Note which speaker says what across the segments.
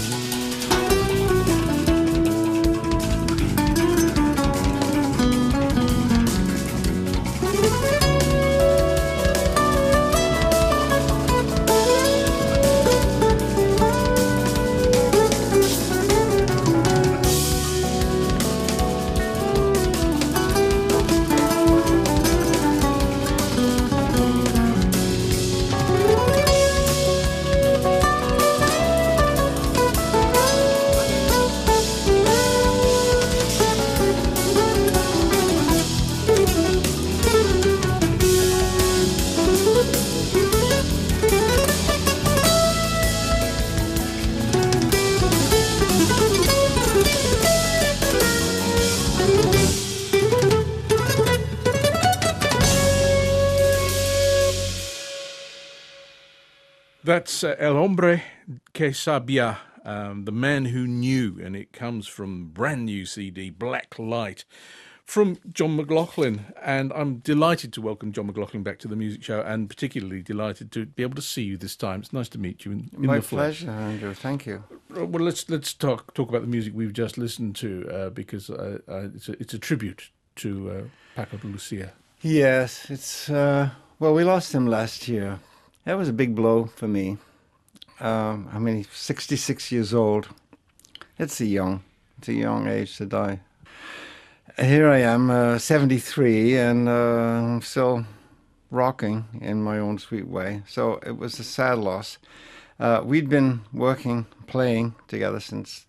Speaker 1: That's El Hombre que Sabía, The Man Who Knew, and it comes from brand new CD, Black Light, from John McLaughlin. And I'm delighted to welcome John McLaughlin back to the Music Show, and particularly delighted to be able to see you this time. It's nice to meet you in
Speaker 2: My
Speaker 1: the flesh.
Speaker 2: pleasure, Andrew. Thank you.
Speaker 1: Well, let's talk about the music we've just listened to, because it's a tribute to Paco de Lucia.
Speaker 2: Yes, it's well, we lost him last year. That was a big blow for me. I mean, he's 66 years old. It's a young age to die. Here I am, 73, and I'm still rocking in my own sweet way. So it was a sad loss. We'd been playing together since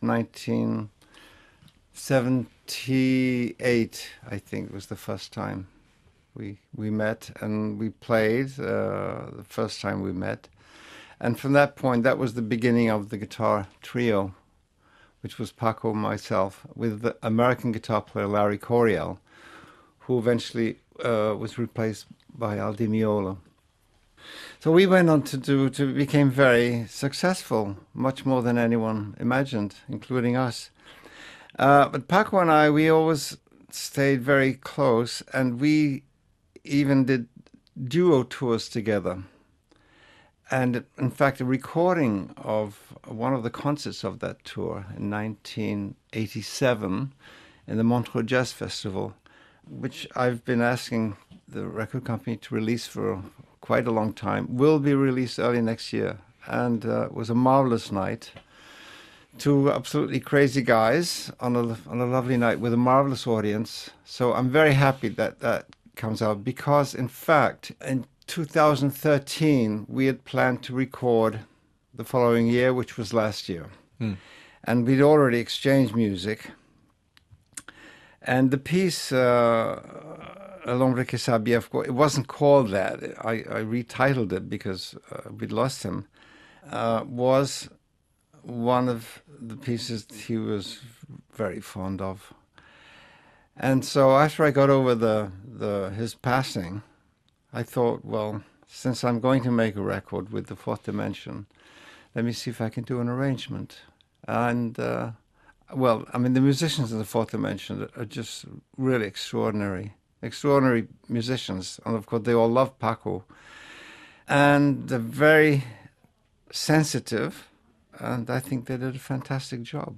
Speaker 2: 1978, I think was the first time we met, and we played the first time we met. And from that point, that was the beginning of the guitar trio, which was Paco and myself, with the American guitar player Larry Coryell, who eventually was replaced by Al Di Meola. So we went on to became very successful, much more than anyone imagined, including us. But Paco and I, we always stayed very close, and we even did duo tours together. And in fact, a recording of one of the concerts of that tour in 1987 in the Montreux Jazz Festival, which I've been asking the record company to release for quite a long time, will be released early next year. And it was a marvelous night. Two absolutely crazy guys on a lovely night with a marvelous audience. So I'm very happy that comes out, because in fact in 2013 we had planned to record the following year, which was last year. And we'd already exchanged music, and the piece El Hombre que Sabía, it wasn't called that. I retitled it because we'd lost him. Was one of the pieces he was very fond of. And so after I got over his passing, I thought, well, since I'm going to make a record with the Fourth Dimension, let me see if I can do an arrangement. And, well, I mean, the musicians in the Fourth Dimension are just really extraordinary musicians. And, of course, they all love Paco. And they're very sensitive, and I think they did a fantastic job.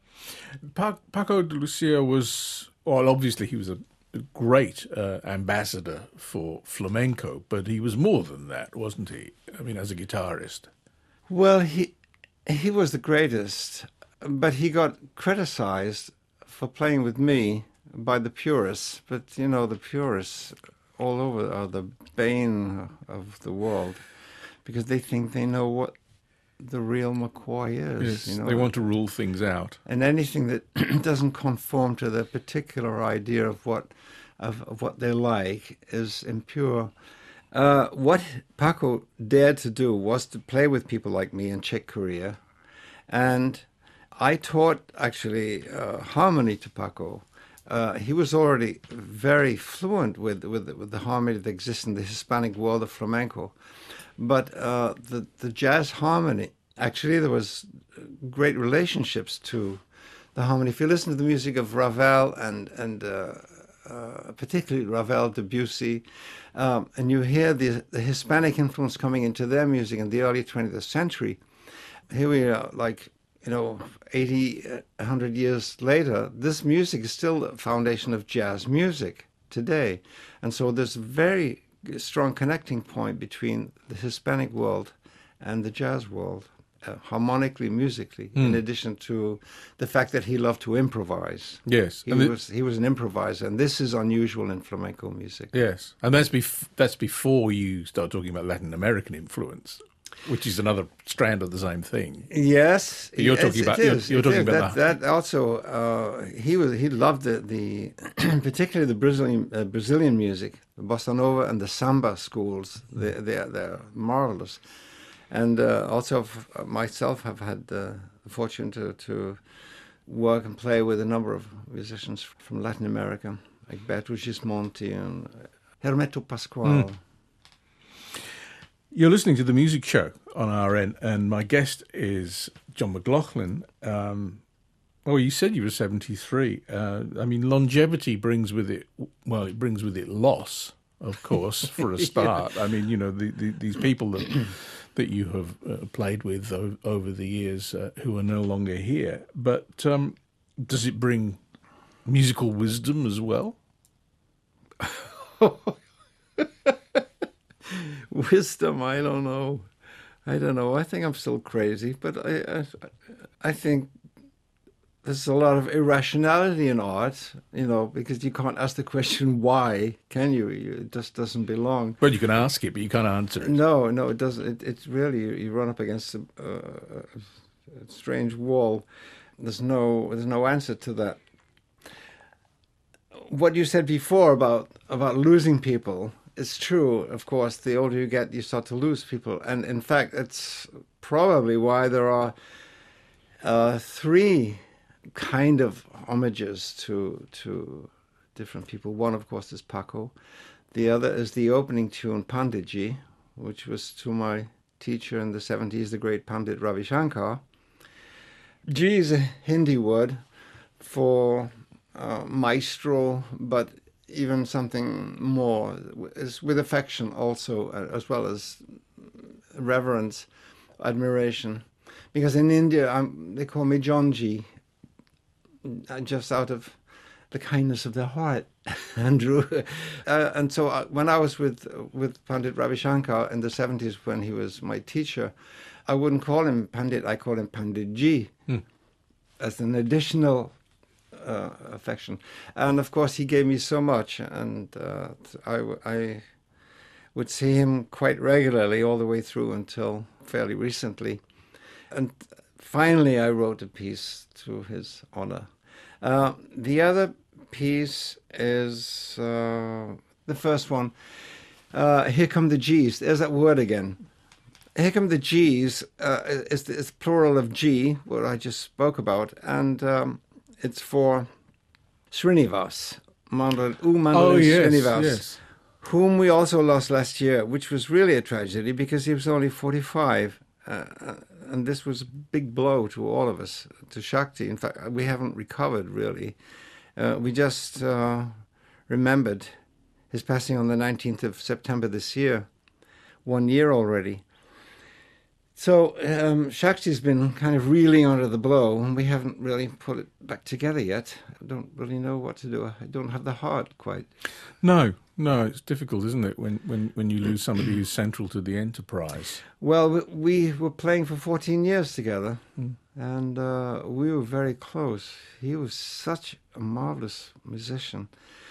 Speaker 1: Paco de Lucia was, well, obviously he was a great ambassador for flamenco, but he was more than that, wasn't he? I mean, as a guitarist.
Speaker 2: Well, he was the greatest, but he got criticized for playing with me by the purists. But, you know, the purists all over are the bane of the world, because they think they know what the real McCoy is.
Speaker 1: Yes,
Speaker 2: you know?
Speaker 1: They want to rule things out.
Speaker 2: And anything that doesn't conform to their particular idea of what they like is impure. What Paco dared to do was to play with people like me in Czech Korea. And I taught, actually, harmony to Paco. He was already very fluent with the harmony that exists in the Hispanic world of flamenco. But the jazz harmony, actually, there was great relationships to the harmony. If you listen to the music of Ravel and particularly Ravel, Debussy, and you hear the Hispanic influence coming into their music in the early 20th century, here we are, like 80, 100 years later, this music is still the foundation of jazz music today. And so there's a very strong connecting point between the Hispanic world and the jazz world, harmonically, musically, in addition to the fact that he loved to improvise.
Speaker 1: Yes.
Speaker 2: He was an improviser, and this is unusual in flamenco music.
Speaker 1: Yes. And that's before you start talking about Latin American influence, which is another strand of the same thing.
Speaker 2: Yes,
Speaker 1: But you're talking about
Speaker 2: that also. He loved the particularly the Brazilian music, the bossa nova and the samba schools. They're marvelous, and also myself have had the fortune to work and play with a number of musicians from Latin America, like Beto Gismonti and Hermeto Pascoal.
Speaker 1: You're listening to The Music Show on RN, and my guest is John McLaughlin. You said you were 73. Longevity brings with it loss, of course, for a start. I mean, these people that you have played with over the years who are no longer here. But does it bring musical wisdom as well?
Speaker 2: Wisdom, I don't know. I think I'm still crazy, but I think there's a lot of irrationality in art, because you can't ask the question why, can you? It just doesn't belong.
Speaker 1: Well, you can ask it, but you can't answer it.
Speaker 2: No, it doesn't. It's really, you run up against a strange wall. There's no answer to that. What you said before about losing people, it's true, of course. The older you get, you start to lose people. And in fact, it's probably why there are three kind of homages to different people. One, of course, is Paco. The other is the opening tune, Panditji, which was to my teacher in the 70s, the great Pandit Ravi Shankar. Ji is a Hindi word for maestro, but even something more, is with affection also, as well as reverence, admiration. Because in India, they call me John Ji, just out of the kindness of their heart, Andrew. And so when I was with Pandit Ravi Shankar in the 70s, when he was my teacher, I wouldn't call him Pandit, I called him Pandit Ji, as an additional affection. And of course he gave me so much, and I would see him quite regularly all the way through until fairly recently. And finally I wrote a piece to his honor. The other piece is the first one, Here Come the G's. There's that word again. Here Come the G's is plural of G, what I just spoke about, and it's for Srinivas, Mandal Srinivas,
Speaker 1: yes.
Speaker 2: Whom we also lost last year, which was really a tragedy because he was only 45. And this was a big blow to all of us, to Shakti. In fact, we haven't recovered, really. We just remembered his passing on the 19th of September this year, 1 year already. So Shakti's been kind of reeling under the blow, and we haven't really put it back together yet. I don't really know what to do. I don't have the heart quite.
Speaker 1: No, it's difficult, isn't it, when you lose somebody who's central to the enterprise?
Speaker 2: Well, we were playing for 14 years together, and we were very close. He was such a marvelous musician.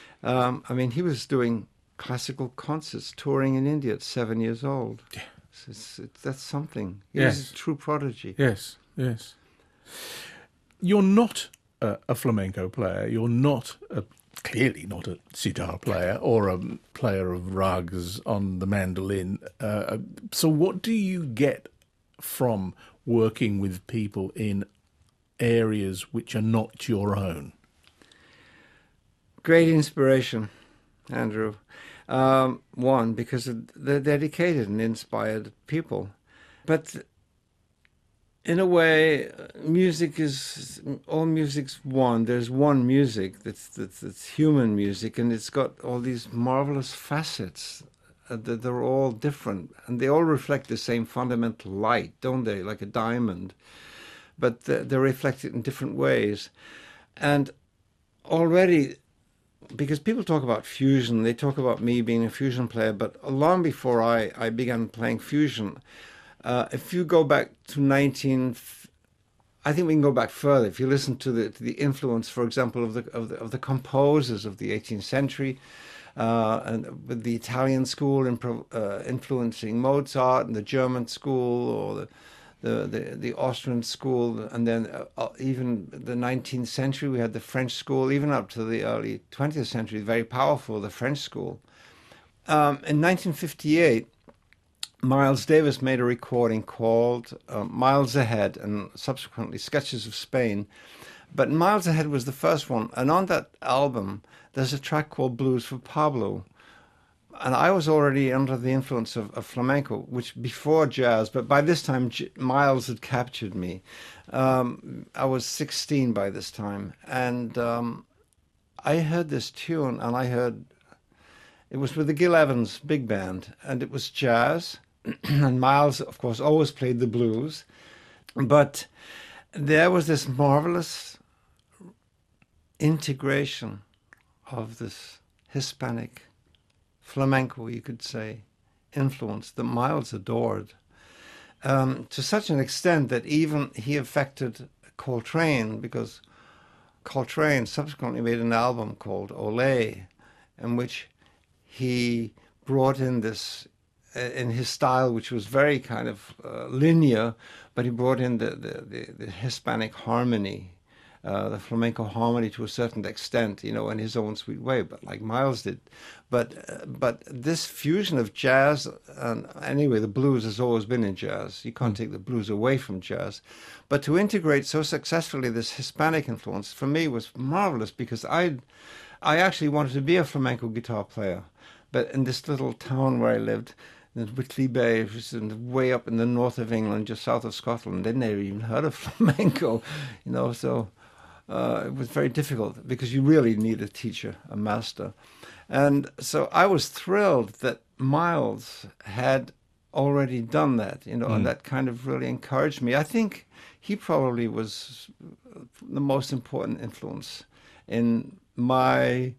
Speaker 2: He was doing classical concerts, touring in India at 7 years old. Yeah. That's something. He was a true prodigy.
Speaker 1: Yes. You're not a flamenco player. You're clearly not a sitar player or a player of ragas on the mandolin. So what do you get from working with people in areas which are not your own?
Speaker 2: Great inspiration, Andrew. One, because they're dedicated and inspired people. But in a way, all music's one. There's one music that's human music, and it's got all these marvelous facets. That they're all different, and they all reflect the same fundamental light, don't they? Like a diamond. but they're reflected in different ways. And already, because people talk about fusion, they talk about me being a fusion player, but long before I began playing fusion, if you go back to I think we can go back further. If you listen to the influence, for example, of the composers of the 18th century, and with the Italian school influencing Mozart, and the German school, or the Austrian school, and then even the 19th century, we had the French school, even up to the early 20th century, very powerful, the French school. In 1958, Miles Davis made a recording called Miles Ahead, and subsequently Sketches of Spain. But Miles Ahead was the first one. And on that album, there's a track called Blues for Pablo. And I was already under the influence of flamenco, which before jazz, but by this time, Miles had captured me. I was 16 by this time. And I heard this tune, and it was with the Gil Evans Big Band, and it was jazz. And Miles, of course, always played the blues. But there was this marvelous integration of this Hispanic flamenco, you could say, influence that Miles adored, to such an extent that even he affected Coltrane, because Coltrane subsequently made an album called Olé, in which he brought in this, in his style, which was very kind of linear, but he brought in the Hispanic harmony, the flamenco harmony to a certain extent, in his own sweet way, but like Miles did. But this fusion of jazz, and anyway, the blues has always been in jazz. You can't take the blues away from jazz. But to integrate so successfully this Hispanic influence, for me, was marvelous, because I actually wanted to be a flamenco guitar player. But in this little town where I lived, in Whitley Bay, which is way up in the north of England, just south of Scotland, they'd never even heard of flamenco, so it was very difficult, because you really need a teacher, a master. And so I was thrilled that Miles had already done that, and that kind of really encouraged me. I think he probably was the most important influence in my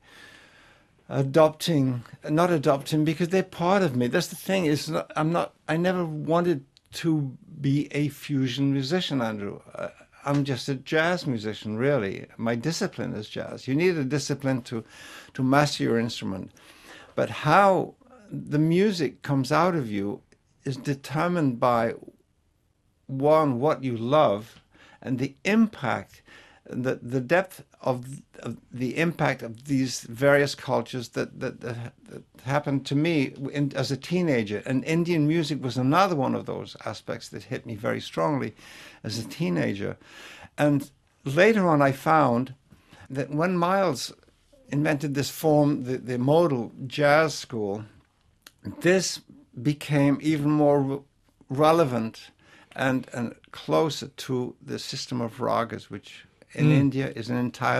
Speaker 2: not adopting, because they're part of me. That's the thing, I never wanted to be a fusion musician, Andrew. I'm just a jazz musician, really. My discipline is jazz. You need a discipline to master your instrument. But how the music comes out of you is determined by, one, what you love, and the impact, the depth of the impact of these various cultures that happened to me as a teenager. And Indian music was another one of those aspects that hit me very strongly as a teenager. And later on, I found that when Miles invented this form, the modal jazz school, this became even more relevant and closer to the system of ragas, which in India is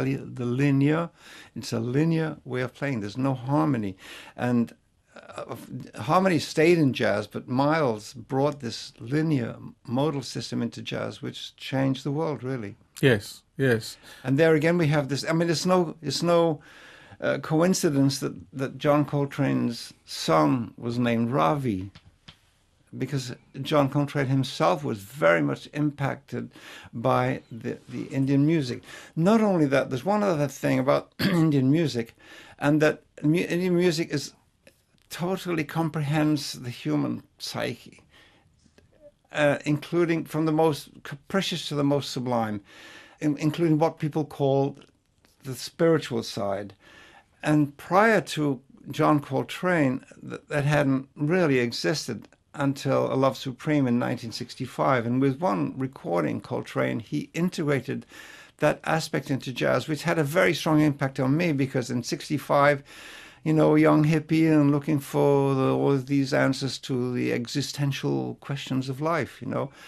Speaker 2: it's a linear way of playing. There's no harmony. And harmony stayed in jazz, but Miles brought this linear modal system into jazz, which changed the world, really.
Speaker 1: Yes, yes.
Speaker 2: And there again we have this, it's no coincidence that John Coltrane's son was named Ravi, because John Coltrane himself was very much impacted by the Indian music. Not only that, there's one other thing about Indian music, and that Indian music totally comprehends the human psyche, including from the most capricious to the most sublime, including what people call the spiritual side. And prior to John Coltrane, that hadn't really existed until A Love Supreme in 1965. And with one recording, Coltrane, he integrated that aspect into jazz, which had a very strong impact on me, because in 65, a young hippie and looking for all of these answers to the existential questions of life,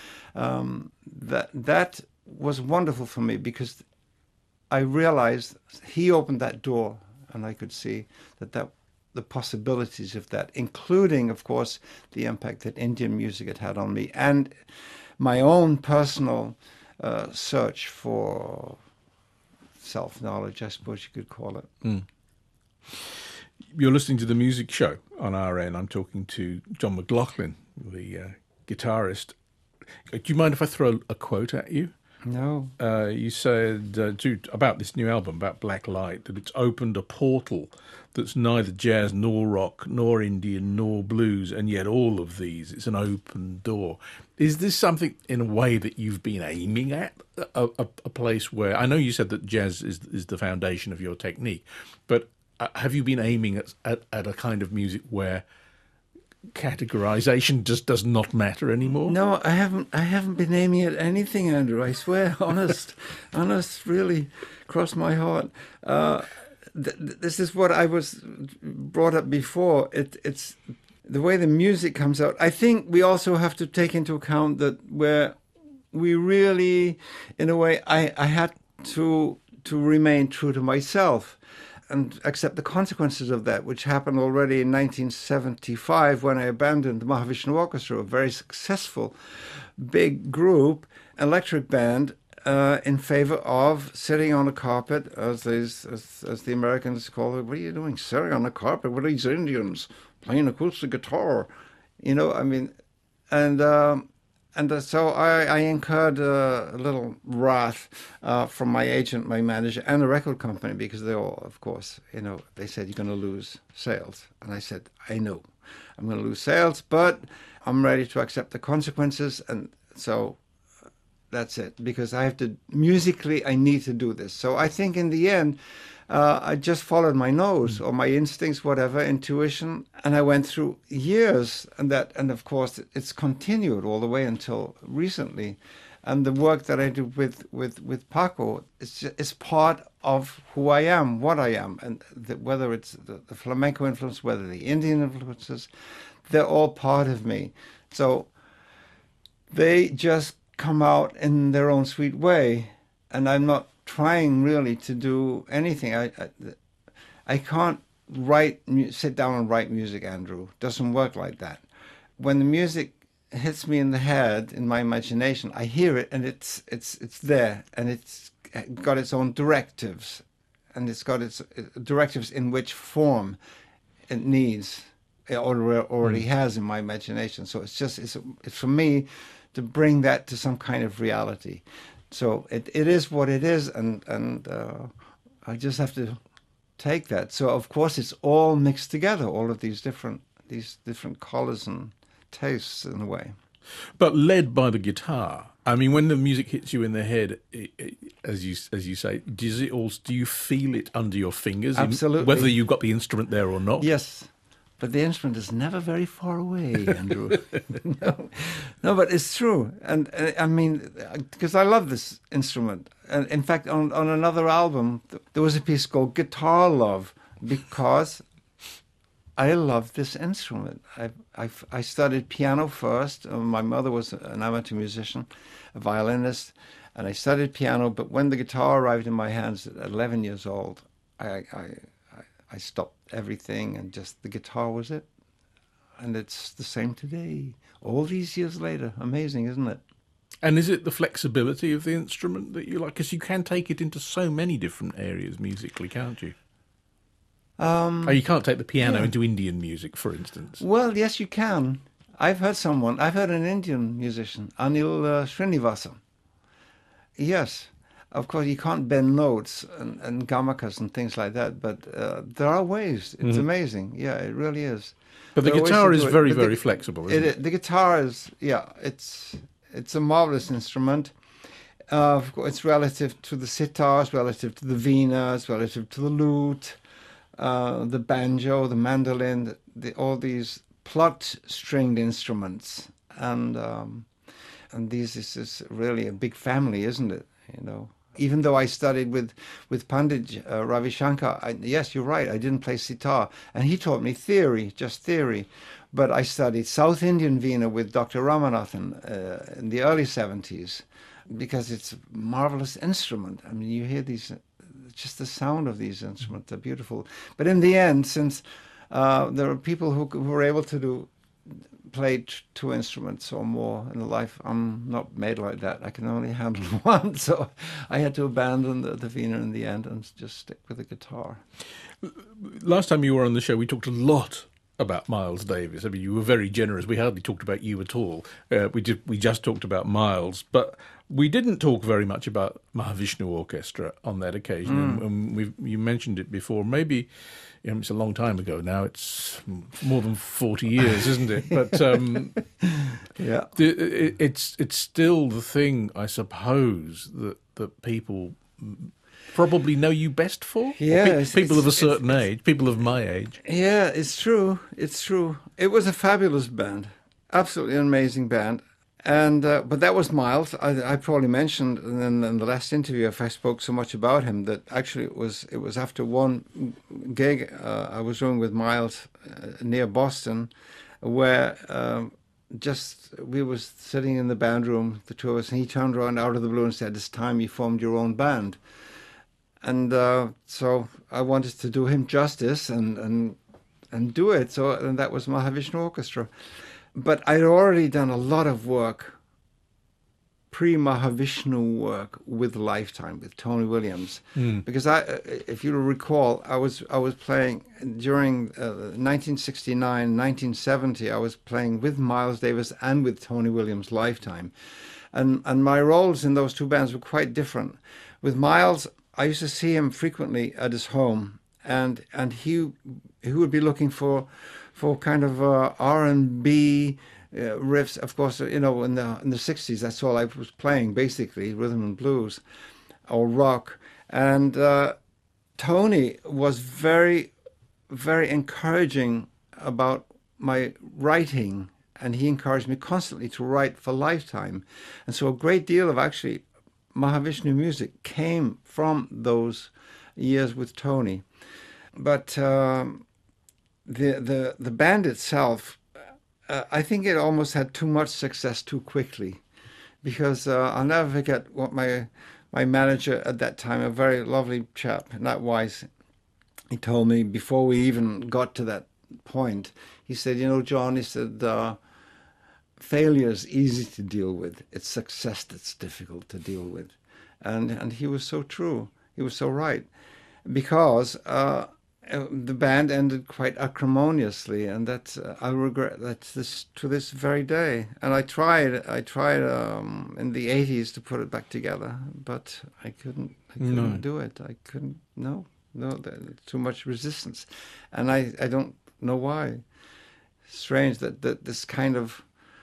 Speaker 2: that was wonderful for me, because I realized he opened that door, and I could see that the possibilities of that, including, of course, the impact that Indian music had on me, and my own personal search for self-knowledge, I suppose you could call it.
Speaker 1: Mm. You're listening to The Music Show on RN. I'm talking to John McLaughlin, the guitarist. Do you mind if I throw a quote at you?
Speaker 2: No.
Speaker 1: You said Jude, about this new album, about Black Light, that it's opened a portal that's neither jazz nor rock nor Indian nor blues, and yet all of these, it's an open door. Is this something in a way that you've been aiming at, a place where, I know you said that jazz is the foundation of your technique, but have you been aiming at a kind of music where categorization just does not matter anymore?
Speaker 2: No, I haven't been aiming at anything, Andrew. I swear, honest, really, cross my heart. This is what I was brought up before. It's the way the music comes out. I think we also have to take into account that where we really, in a way, I had to remain true to myself and accept the consequences of that, which happened already in 1975 when I abandoned the Mahavishnu Orchestra, a very successful big group, electric band, in favor of sitting on a carpet, as the Americans call it. What are you doing, sitting on a carpet? What are these Indians playing acoustic guitar? You know, I mean, and so I incurred a little wrath from my agent, my manager, and the record company, because they all, of course, you know, they said, you're going to lose sales. And I said, I know I'm going to lose sales, but I'm ready to accept the consequences. And so that's it, because I have to, musically, I need to do this. So I think in the end, I just followed my nose or my instincts, whatever, intuition, and I went through years, and of course it's continued all the way until recently. And the work that I do with Paco is part of who I am, what I am, and whether it's the flamenco influence, whether the Indian influences, they're all part of me. So they just come out in their own sweet way, and I'm not trying really to do anything. I can't sit down and write music, Andrew. It doesn't work like that. When the music hits me in the head, in my imagination, I hear it, and it's there, and it's got its own directives, and it's got its directives in which form it needs, it already has in my imagination. So it's for me to bring that to some kind of reality. So it is what it is, and I just have to take that. So of course it's all mixed together, all of these different colors and tastes in a way.
Speaker 1: But led by the guitar. I mean, when the music hits you in the head, as you say, do you feel it under your fingers?
Speaker 2: Absolutely.
Speaker 1: Whether you've got the instrument there or not?
Speaker 2: Yes. But the instrument is never very far away, Andrew. No, but it's true. And I mean, because I love this instrument. And in fact, on another album, there was a piece called Guitar Love, because I love this instrument. I studied piano first. My mother was an amateur musician, a violinist, and I studied piano. But when the guitar arrived in my hands at 11 years old, I stopped everything, and just the guitar was it. And it's the same today, all these years later. Amazing, isn't it?
Speaker 1: And is it the flexibility of the instrument that you like? Because you can take it into so many different areas musically, can't you? You can't take the piano into Indian music, for instance.
Speaker 2: Well, yes, you can. I've heard an Indian musician, Anil Srinivasan. Yes. Of course, you can't bend notes and gamakas and things like that, but there are ways. It's amazing. Yeah, it really is.
Speaker 1: But the guitar is very, very flexible, isn't it?
Speaker 2: The guitar is, it's a marvelous instrument. Of course, it's relative to the sitars, relative to the veenas, relative to the lute, the banjo, the mandolin, all these plot-stringed instruments. And this is really a big family, isn't it? You know. Even though I studied with Pandit Ravi Shankar, yes, you're right, I didn't play sitar. And he taught me just theory. But I studied South Indian Veena with Dr. Ramanathan in the early 70s, because it's a marvelous instrument. I mean, you hear just the sound of these instruments, they're beautiful. But in the end, since there are people who were able to played two instruments or more in life. I'm not made like that. I can only handle one, so I had to abandon the Wiener in the end and just stick with the guitar.
Speaker 1: Last time you were on the show, we talked a lot about Miles Davis. I mean, you were very generous. We hardly talked about you at all. We just talked about Miles, but we didn't talk very much about Mahavishnu Orchestra on that occasion. And you mentioned it before. Maybe it's a long time ago now. It's more than 40 years, isn't it? But
Speaker 2: yeah,
Speaker 1: it's still the thing, I suppose, that people probably know you best for?
Speaker 2: Yeah.
Speaker 1: People of a certain age, people of my age.
Speaker 2: Yeah, it's true. It's true. It was a fabulous band. Absolutely amazing band. And but that was Miles. I probably mentioned in the last interview, if I spoke so much about him, that actually it was after one gig I was doing with Miles near Boston, where we was sitting in the band room, the two of us, and he turned around out of the blue and said, "It's time you formed your own band." And so I wanted to do him justice and do it. And that was Mahavishnu Orchestra. But I'd already done a lot of work, pre-Mahavishnu work with Lifetime, with Tony Williams. Because if you recall, I was playing during 1969, 1970, I was playing with Miles Davis and with Tony Williams Lifetime. And my roles in those two bands were quite different. With Miles, I used to see him frequently at his home, and he would be looking for kind of R&B riffs. Of course, in the 60s, that's all I was playing, basically, rhythm and blues or rock. And Tony was very, very encouraging about my writing, and he encouraged me constantly to write for Lifetime. And so a great deal of actually Mahavishnu music came from those years with Tony. But the band itself, I think it almost had too much success too quickly, because I'll never forget what my manager at that time, a very lovely chap, Nat Weiss, he told me before we even got to that point, he said, John, he said, failure is easy to deal with. It's success that's difficult to deal with. And he was so true. He was so right. Because the band ended quite acrimoniously, and that's I regret that to this very day. And I tried in the 80s to put it back together, but I couldn't do it. I couldn't. No, too much resistance, and I don't know why. Strange that this kind of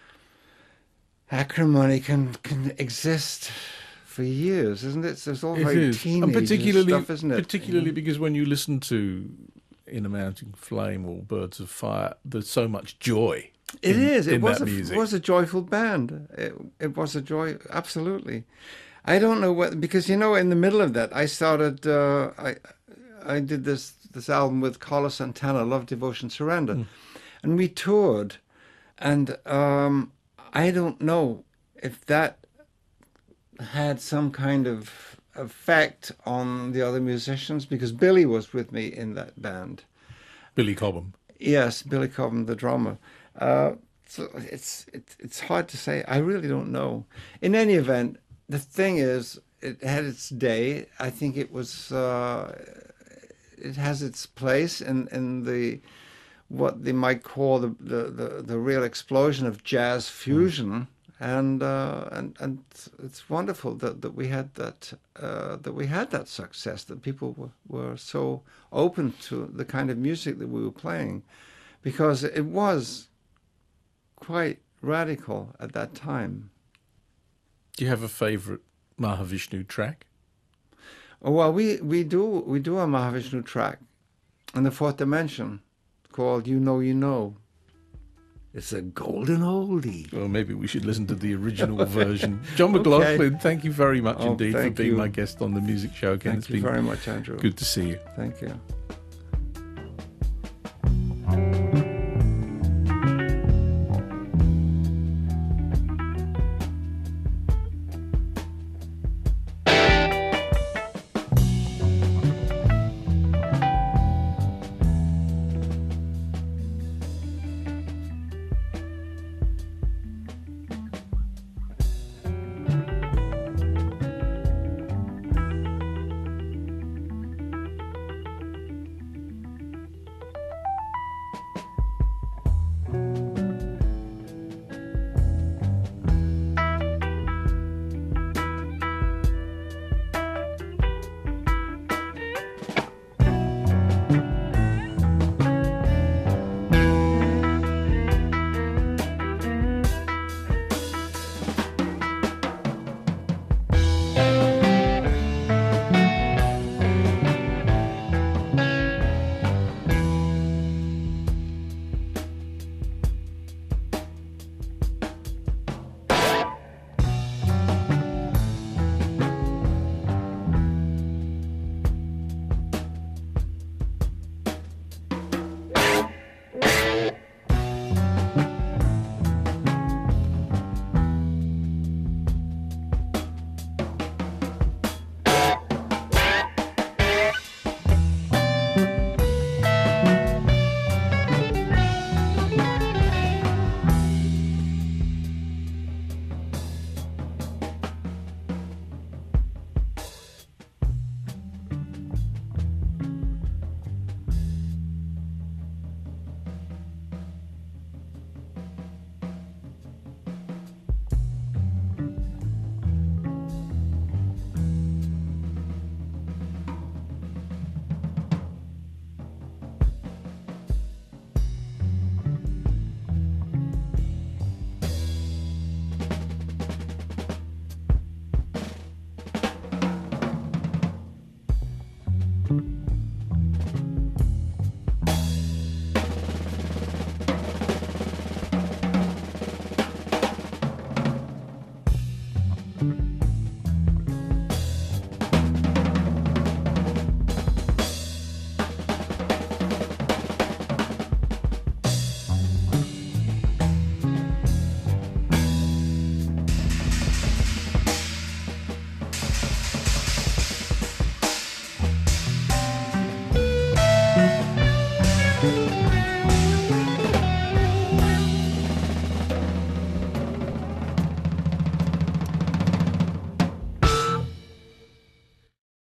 Speaker 2: acrimony can exist for years, isn't it? It's all very teenage stuff, isn't it?
Speaker 1: Particularly because when you listen to In a Mounting Flame or Birds of Fire, there's so much joy. It was a joyful band. It was a joy, absolutely. I don't know what, because in the middle of that, I started. I did this album with Carlos Santana, Love, Devotion, Surrender, and we toured, and I don't know if that had some kind of effect on the other musicians, because Billy was with me in that band. Billy Cobham.
Speaker 2: Yes, Billy Cobham, the drummer. So it's hard to say. I really don't know. In any event, the thing is, it had its day. I think it was. It has its place in the what they might call the real explosion of jazz fusion. And it's wonderful that we had that success, that people were so open to the kind of music that we were playing, because it was quite radical at that time.
Speaker 1: Do you have a favorite Mahavishnu track?
Speaker 2: Well, we do a Mahavishnu track in the fourth dimension called "You Know You Know." It's a golden oldie.
Speaker 1: Well, maybe we should listen to the original version. John McLaughlin, thank you very much indeed for being my guest on the Music Show again.
Speaker 2: Thank you very much, Andrew.
Speaker 1: Good to see you.
Speaker 2: Thank you.